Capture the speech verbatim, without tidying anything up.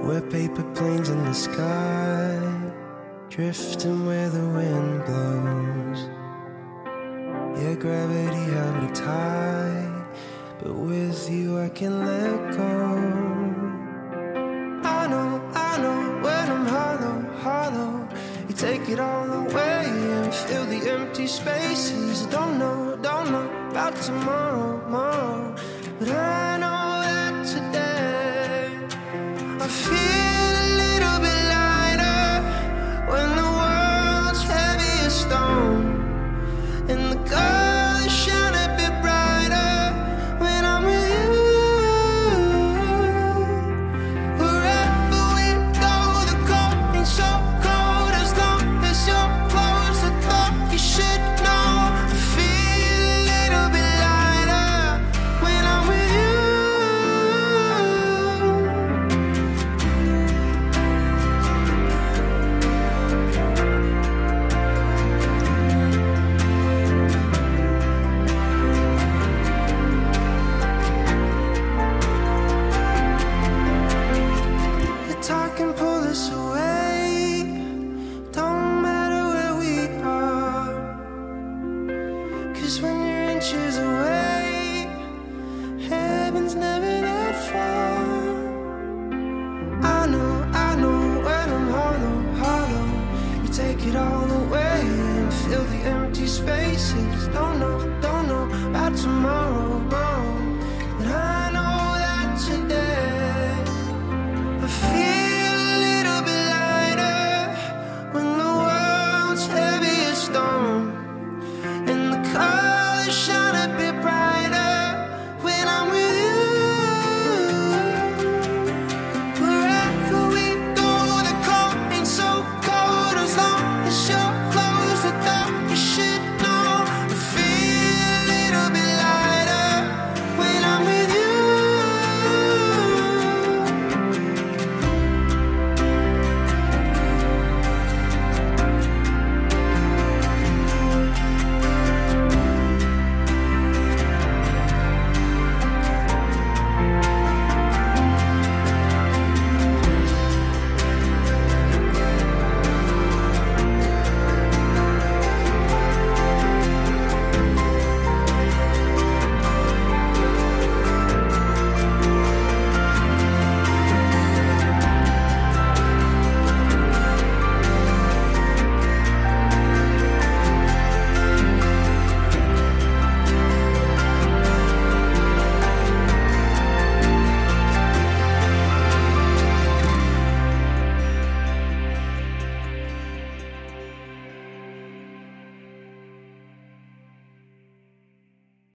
We're paper planes in the sky, drifting where the wind blows. Yeah, gravity held me tight, but with you I can let go. I know, I know, when I'm hollow, hollow, you take it all away and fill the empty spaces. Don't know, don't know about tomorrow, tomorrow, but I know that today I feel a little bit lighter when the world's heavy as stone, and the colors shine a bit brighter when I'm with you. Wherever we go, the cold ain't so cold as long as you're close. I thought you should know I feel a little bit lighter when I'm with you. The tide can pull us away, don't matter where we are, 'cause when you're inches away, heaven's never that far. I know, I know, when I'm hollow, hollow, you take it all away and fill the empty spaces. Don't know, don't